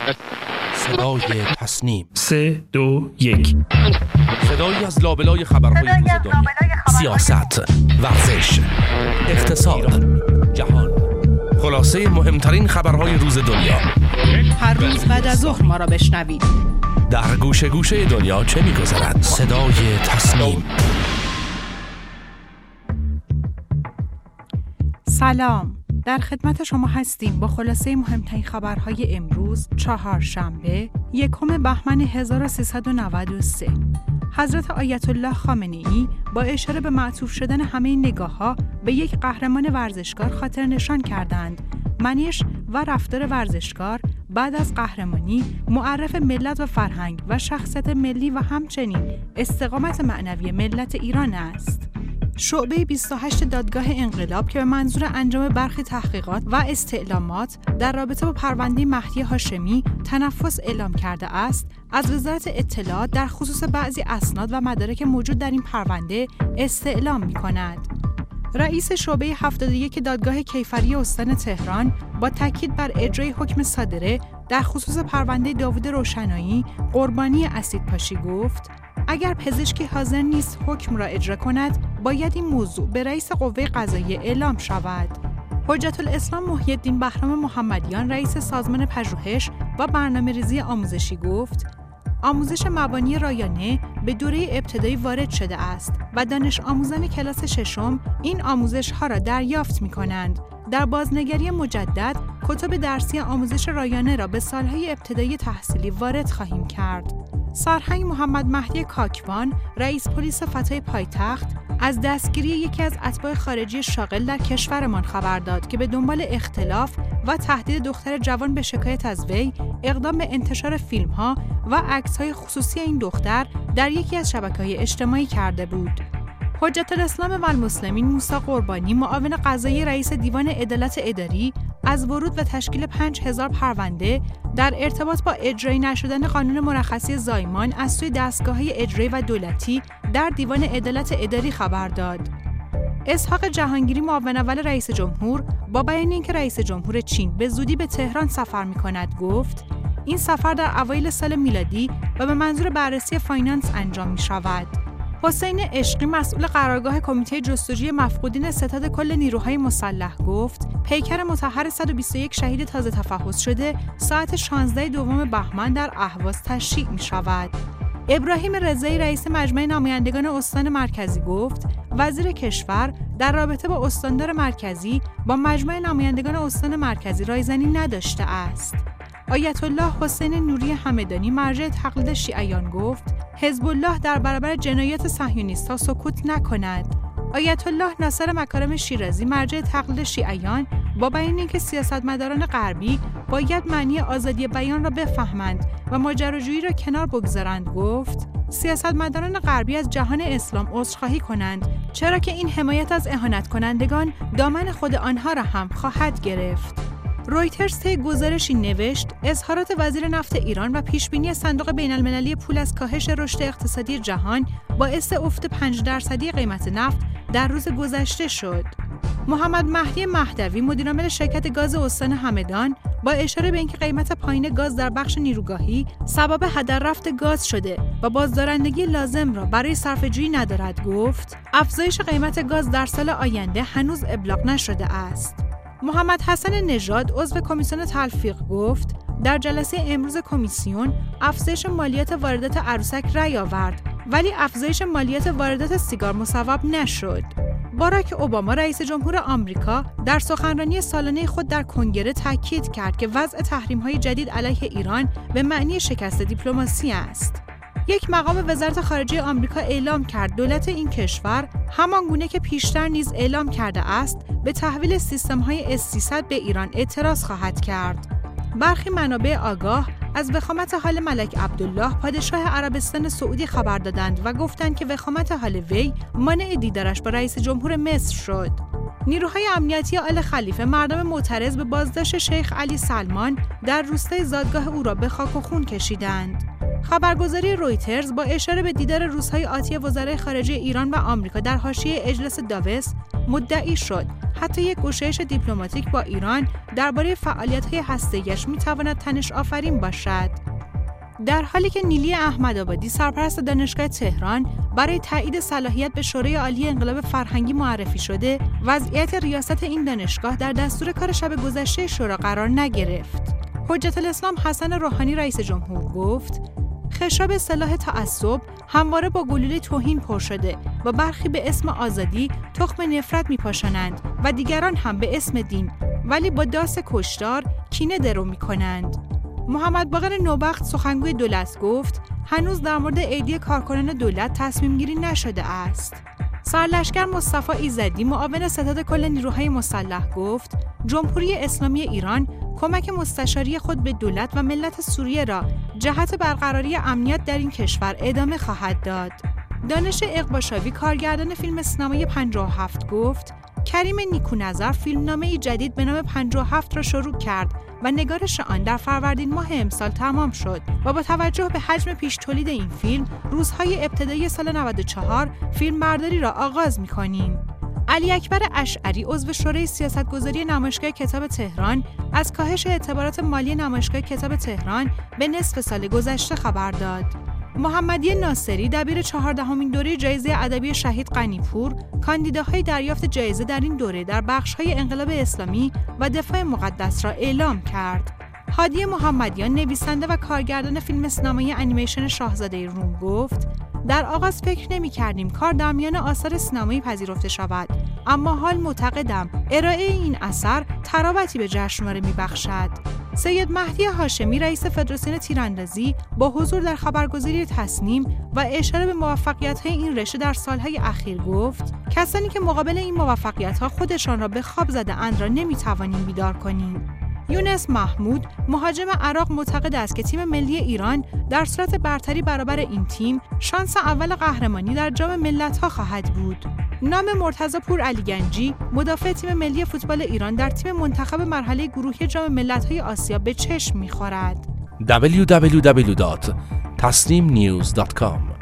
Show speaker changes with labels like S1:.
S1: صدای تصنیم
S2: 3 2 1
S1: صدایی از لابلای خبرهای روز دنیا، سیاست، ورزش، اقتصاد، جهان، خلاصه مهمترین خبرهای روز دنیا.
S3: هر روز بعد از ظهر ما را بشنوید.
S1: در گوشه گوشه دنیا چه می‌گذرد؟ صدای تصنیم.
S3: سلام، در خدمت شما هستیم با خلاصه مهمترین خبرهای امروز چهارشنبه 1 بهمن 1393. حضرت آیت الله خامنه‌ای با اشاره به معطوف شدن همه نگاه‌ها به یک قهرمان ورزشکار خاطر نشان کردند منش و رفتار ورزشکار بعد از قهرمانی معرف ملت و فرهنگ و شخصیت ملی و همچنین استقامت معنوی ملت ایران است. شعبه 28 دادگاه انقلاب که به منظور انجام برخی تحقیقات و استعلامات در رابطه با پرونده مهدی هاشمی تنفس اعلام کرده است، از وزارت اطلاعات در خصوص بعضی اسناد و مدارک موجود در این پرونده استعلام می‌کند. رئیس شعبه 71 دادگاه کیفری استان تهران با تاکید بر اجرای حکم صادره در خصوص پرونده داوود روشنایی قربانی اسیدپاشی گفت: اگر پزشکی حاضر نیست حکم را اجرا کند، باید این موضوع به رئیس قوه قضاییه اعلام شود. حجت الاسلام محی الدین بهرام محمدیان رئیس سازمان پژوهش و برنامه‌ریزی آموزشی گفت: آموزش مبانی رایانه به دوره ابتدایی وارد شده است و دانش آموزان کلاس ششم این آموزش‌ها را دریافت می‌کنند. در بازنگری مجدد کتب درسی آموزش رایانه را به سالهای ابتدایی تحصیلی وارد خواهیم کرد. سرهنگ محمد مهدی کاکوان رئیس پلیس فتای پایتخت از دستگیری یکی از اتباع خارجی شاغل در کشورمان خبر داد که به دنبال اختلاف و تهدید دختر جوان به شکایت از وی اقدام به انتشار فیلم‌ها و عکس‌های خصوصی این دختر در یکی از شبکه‌های اجتماعی کرده بود. حجت الاسلام و المسلمین موسی قربانی معاون قضایی رئیس دیوان عدالت اداری از ورود و تشکیل 5000 پرونده در ارتباط با اجرایی نشدن قانون مرخصی زایمان از سوی دستگاه‌های اجرایی و دولتی در دیوان عدالت اداری خبر داد. اسحاق جهانگیری معاون اول رئیس جمهور با بیان اینکه رئیس جمهور چین به زودی به تهران سفر می‌کند گفت: این سفر در اوایل سال میلادی و به منظور بررسی فایننس انجام می‌شود. حسین عشقی مسئول قرارگاه کمیته جستجوی مفقودین ستاد کل نیروهای مسلح گفت: پیکر مطهر 121 شهید تازه تفحص شده ساعت 16 بهمن در اهواز تشییع می شود. ابراهیم رضایی رئیس مجمع نمایندگان استان مرکزی گفت: وزیر کشور در رابطه با استاندار مرکزی با مجمع نمایندگان استان مرکزی رایزنی نداشته است. آیت الله حسین نوری همدانی مرجع تقلید شیعیان گفت: حزب الله در برابر جنایات صهیونیست‌ها سکوت نکند. آیت الله ناصر مکارم شیرازی مرجع تقلید شیعیان با بیان اینکه سیاستمداران غربی باید معنی آزادی بیان را بفهمند و ماجراجویی را کنار بگذارند گفت: سیاستمداران غربی از جهان اسلام عذرخواهی کنند، چرا که این حمایت از اهانت کنندگان دامن خود آنها را هم خواهد گرفت. رویترز طی گزارشی نوشت: اظهارات وزیر نفت ایران و پیشبینی صندوق بین‌المللی پول از کاهش رشد اقتصادی جهان باعث افت 5% قیمت نفت در روز گذشته شد. محمد مهدی مهدوی مدیرعامل شرکت گاز استان همدان با اشاره به اینکه قیمت پایین گاز در بخش نیروگاهی سبب هدر رفت گاز شده و بازدارندگی لازم را برای صرفه‌جویی ندارد گفت: افزایش قیمت گاز در سال آینده هنوز ابلاغ نشده است. محمد حسن نژاد عضو کمیسیون تلفیق گفت: در جلسه امروز کمیسیون افزایش مالیات واردات عروسک رأی آورد، ولی افزایش مالیات واردات سیگار مصوب نشد. باراک اوباما رئیس جمهور آمریکا در سخنرانی سالانه خود در کنگره تاکید کرد که وضع تحریم‌های جدید علیه ایران به معنی شکست دیپلماسی است. یک مقام وزارت خارجه آمریکا اعلام کرد دولت این کشور همان گونه که پیشتر نیز اعلام کرده است به تحویل سیستم‌های S-300 به ایران اعتراض خواهد کرد. برخی منابع آگاه از وخامت حال ملک عبدالله پادشاه عربستان سعودی خبر دادند و گفتند که وخامت حال وی مانع دیدارش با رئیس جمهور مصر شد. نیروهای امنیتی آل خلیفه مردم معترض به بازداشت شیخ علی سلمان در روستای زادگاه او را به خاک و خون کشیدند. خبرگزاری رویترز با اشاره به دیدار روزهای آتی وزرای خارجه ایران و آمریکا در حاشیه اجلاس داووس مدعی شد حتی یک گشایش دیپلماتیک با ایران درباره فعالیت‌های هسته‌ایش می‌تواند تنش آفرین باشد. در حالی که نیلی احمدآبادی سرپرست دانشگاه تهران برای تایید صلاحیت به شورای عالی انقلاب فرهنگی معرفی شده، وضعیت ریاست این دانشگاه در دستور کار شب گذشته شورا قرار نگرفت. حجت الاسلام حسن روحانی رئیس جمهور گفت: خشاب سلاح تعصب همواره با گلوله توهین پر شده و برخی به اسم آزادی تخم نفرت میپاشانند و دیگران هم به اسم دین، ولی با داس کشتار کینه درو میکنند. محمد باقر نوبخت سخنگوی دولت گفت: هنوز در مورد ایدی کارکنان دولت تصمیم گیری نشده است. سرلشکر مصطفی ایزدی معاون ستاد کل نیروهای مسلح گفت: جمهوری اسلامی ایران کمک مستشاری خود به دولت و ملت سوریه را جهت برقراری امنیت در این کشور ادامه خواهد داد. دانش اقباشاوی کارگردان فیلم سینمایی 57 گفت: کریم نیکونظر فیلمنامه‌ای جدید به نام 57 را شروع کرد و نگارش آن در فروردین ماه امسال تمام شد و با توجه به حجم پیش تولید این فیلم روزهای ابتدایی سال 94 فیلمبرداری را آغاز می‌کنیم. علی اکبر اشعری عضو شورای سیاستگذاری نمایشگاه کتاب تهران از کاهش اعتبارات مالی نمایشگاه کتاب تهران به نصف سال گذشته خبر داد. محمدی ناصری دبیر 14مین دوره جایزه ادبی شهید غنی‌پور کاندیداهای دریافت جایزه در این دوره در بخش‌های انقلاب اسلامی و دفاع مقدس را اعلام کرد. هادی محمدیان نویسنده و کارگردان فیلم سینمایی انیمیشن شاهزاده روم گفت: در آغاز فکر نمی‌کردیم کار در میان آثار سینمایی پذیرفته شود، اما حال معتقدم ارائه این اثر تراوتی به جشنواره می‌بخشد. سید مهدی هاشمی رئیس فدراسیون تیراندازی با حضور در خبرگزاری تصنیم و اشاره به موفقیت‌های این رشته در سالهای اخیر گفت: کسانی که مقابل این موفقیت‌ها خودشان را به خواب زده‌اند را نمی‌توانیم بیدار کنیم. یونس محمود مهاجم عراق معتقد است که تیم ملی ایران در صورت برتری برابر این تیم شانس اول قهرمانی در جام ملت‌ها خواهد بود. نام مرتضی پور علیگنجی مدافع تیم ملی فوتبال ایران در تیم منتخب مرحله گروهی جام ملت‌های آسیا به چشم می‌خورد.
S1: www.tasneemnews.com